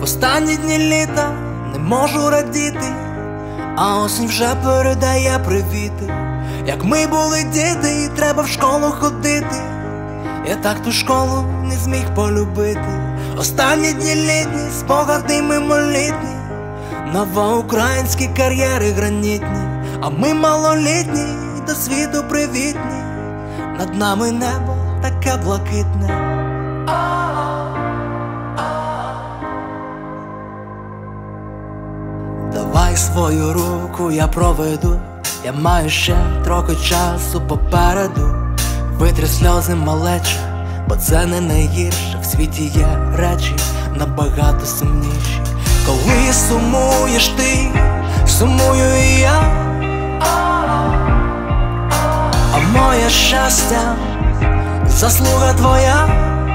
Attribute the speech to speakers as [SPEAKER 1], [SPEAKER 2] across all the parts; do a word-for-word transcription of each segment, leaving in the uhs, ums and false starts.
[SPEAKER 1] Останні дні літа не можу радіти, а осінь вже передає привіти. Як ми були діти, і треба в школу ходити, я так ту школу не зміг полюбити. Останні дні літні, спогади мимолітні, новоукраїнські кар'єри гранітні, а ми малолітні, до світу привітні. Над нами небо таке блакитне. Давай свою руку я проведу, я маю ще трохи часу попереду. Витри сльози малече, бо це не найгірше. В світі є речі набагато сумніші. Коли сумуєш ти, сумую і я, а моє щастя заслуга твоя.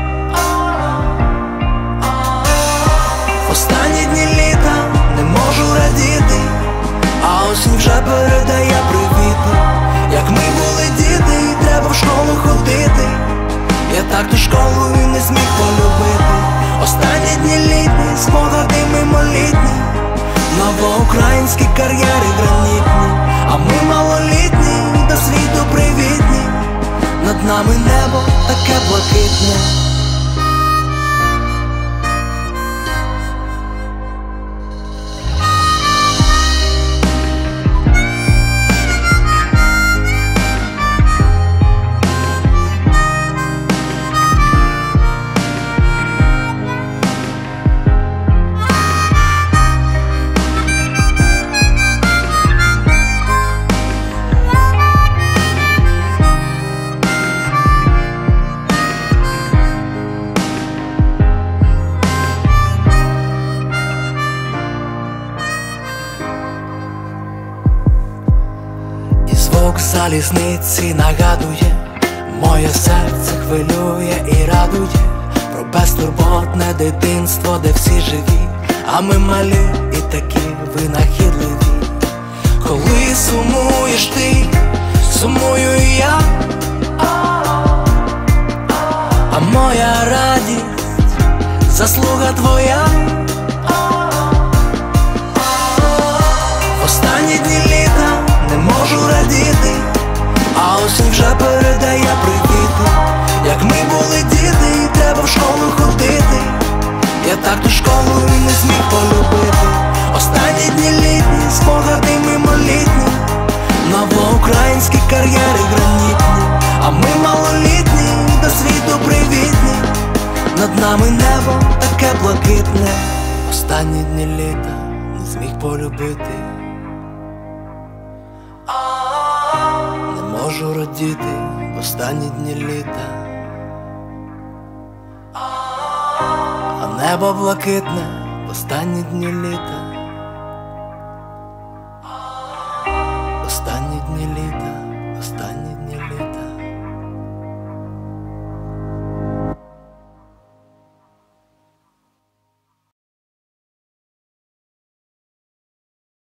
[SPEAKER 1] В останні дні літа не можу радіти, а осінь вже передає привіти. Як ми були діти, і треба в школу ходити, я так ту школу і не зміг полюбити. Останні дні літні, спогади мимолітні, новоукраїнські кар'єри гранітні, а ми малолітні, до світу привітні. Над нами небо таке блакитне. Звук залізниці нагадує, моє серце хвилює і радує про безтурботне дитинство, де всі живі, а ми малі і такі винахідливі. Коли сумуєш ти, сумую і я, а моя радість заслуга твоя. В останні дні літа не можу радіти, а осінь вже передає привіти. Як ми були діти, і треба в школу ходити, я так ту школу і не зміг полюбити. Останні дні літні, спогади мимолітні, новоукраїнські кар'єри гранітні, а ми малолітні, до світу привітні. Над нами небо таке блакитне. Останні дні літа не зміг полюбити, не можу радіти в останні дні літа, а небо блакитне в останні дні літа, в останні дні літа.